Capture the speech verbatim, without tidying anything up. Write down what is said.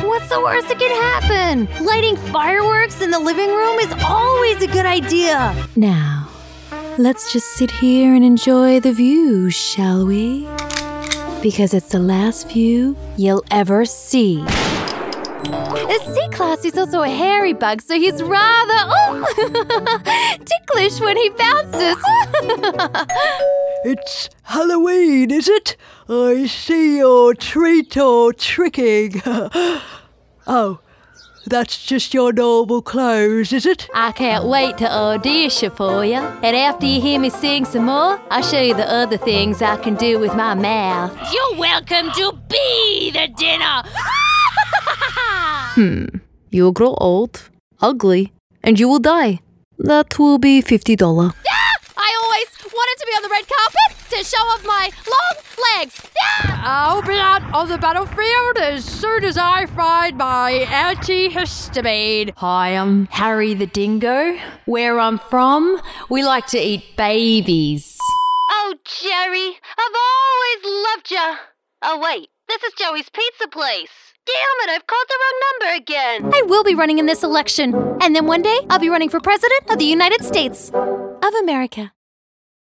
what's the worst that can happen? Lighting fireworks in the living room is always a good idea. Now, let's just sit here and enjoy the view, shall we? Because it's the last view you'll ever see. The C-Class is also a hairy bug, so he's rather oh, ticklish when he bounces. It's Halloween, is it? I see your treat or tricking. Oh, that's just your normal clothes, is it? I can't wait to audition for you. And after you hear me sing some more, I'll show you the other things I can do with my mouth. You're welcome to be the dinner. Hmm. You'll grow old, ugly, and you will die. That will be fifty dollars. Ah! I always wanted to be on the red carpet to show off my long legs. Ah! I'll be out on the battlefield as soon as I find my antihistamine. Hi, I'm Harry the Dingo. Where I'm from, we like to eat babies. Oh, Jerry, I've always loved ya. Oh, wait, this is Joey's Pizza Place. Damn it, I've called the wrong number again. I will be running in this election. And then one day, I'll be running for President of the United States of America.